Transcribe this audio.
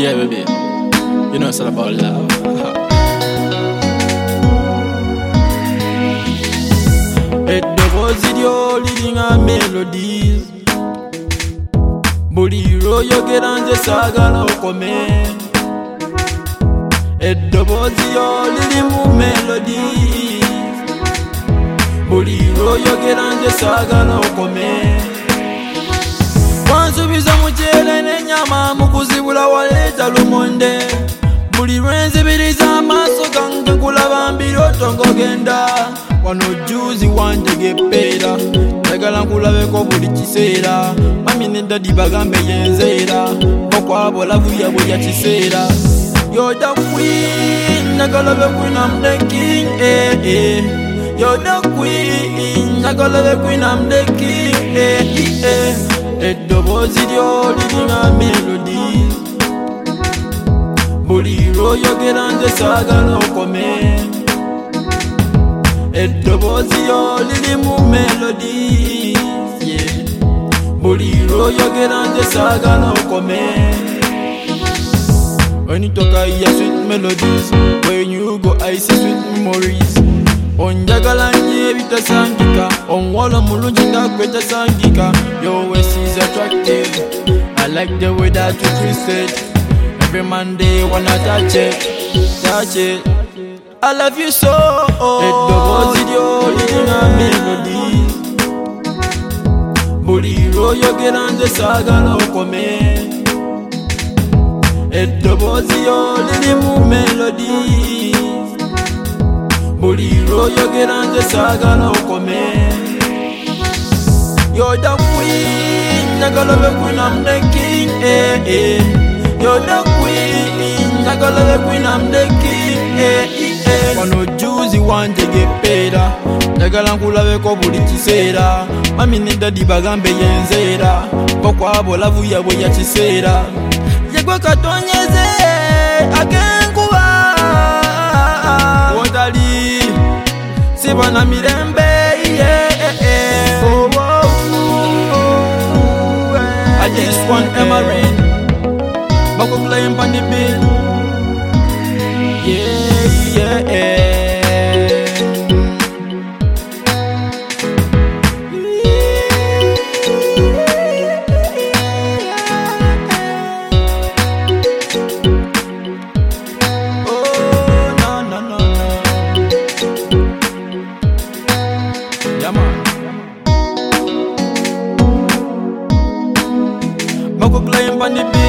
Yeah, baby. You know it's all about love. Eddoboozi liringa melodies. Buli lw'oyogera nze saagala okome. Eddoboozi lirimu melodies. Buli lw'oyogera nze saagala okome. Wansubiza muceere n'ennyama mu kuzibula waleeta lumonde. Buli lwenzibiriza amaaso gange nkulaba mbirooto ng'ogenda. Wano juzi wantegeppeera, njagala nkulabeko buli kiseera. Mami ne dadi bagambe yenzeera, okwabo lavu yabwe ya kiseera. You're the queen, njagala be queen, I'm the king, eh, eh. You're the queen, njagala be queen, I'm the king, eh, eh. Eddoboozi liringa melodies. Buli lw'oyogera nze saagala okome. Eddoboozi lirimu melodies, yeah. Buli lw'oyogera nze saagala okome. When you talk I hear sweet melodies, when you go I see sweet memories. Onjagala nnyo ebitasangika, omuwala mulungi nga gwe tasangika. Your waist is attractive, I like the way that you twist it. Every Monday wanna touch it, touch it. I love you so. Eddoboozi liringa melodies. Buli lw'oyogera nze saagala okome. Eddoboozi lirimu melodies. Buli lw'oyogera nze saagala okome. You're the queen, njagala be queen, I'm the king, eh, eh. You're the queen, njagala be queen, I'm the king, eh, eh. Wano juzi wantegeppeera, njagala nkulabeko buli kiseera. Mami ne dadi bagambe yenzeera, okwabo lavu yabwe ya kiseera. Yegwe katonyeze agenkuba wotali siba na mirembe, yeah, yeah. Oh, oh, oh, I just want Emery Bako playing on the beat. Yeah, yeah, yeah. Oh, no, no, no, no. Yeah, man. Bako playing on the beat.